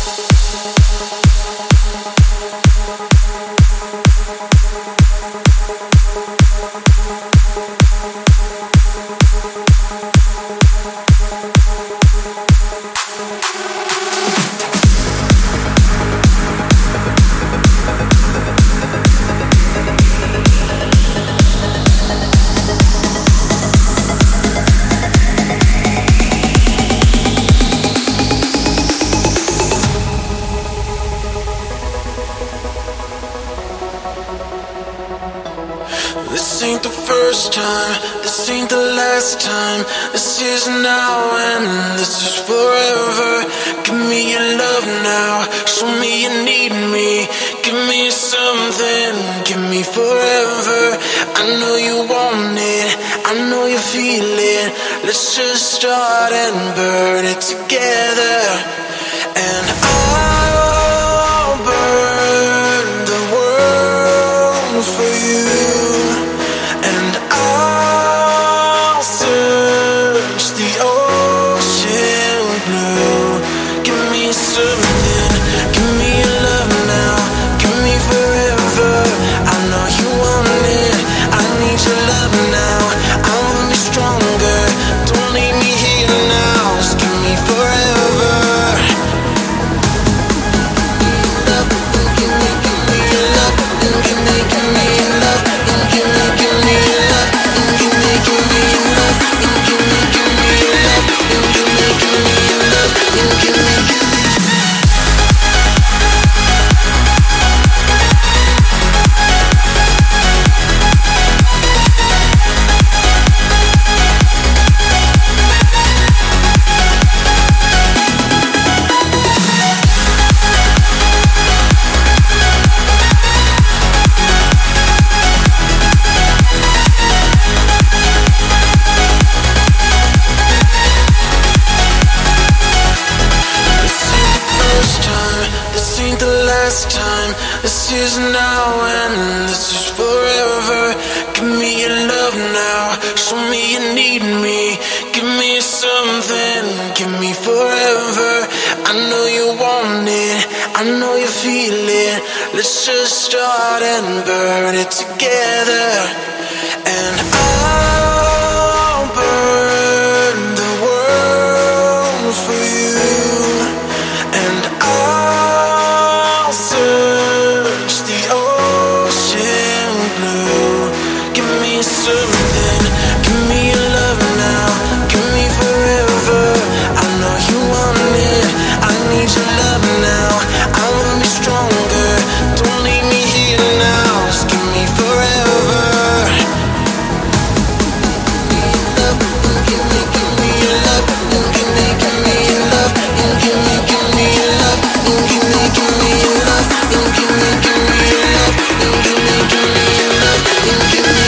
This ain't the first time, this ain't the last time. This is now and this is forever. Give me your love now, show me you need me. Give me something, give me forever. I know you want it, I know you feel it. Let's just start and burn it together. And I'll burn the world for you. And I'll search the ocean blue. Give me something, give me your love now. Give me forever, I know you want it. I need your love now, I wanna be stronger. Don't leave me here now, just give me forever. Love, give me your love. Give me your love. Give me your love. Give me your love. Give me your love. Give me your love. Give me. This ain't the last time, this is now and this is forever. Give me your love now, show me you need me. Give me something, give me forever. I know you want it, I know you feel it. Let's just start and burn it together. And I'll burn the world for you. And I'll search the ocean blue. Give me something, give me your love now. Give me forever, I know you want it. I need your love now, I wanna be stronger. Don't leave me here now, just give me forever. Give me your love. Give me your love. Give me your love. Give me your love. Give me your love. Give me your love. Give me.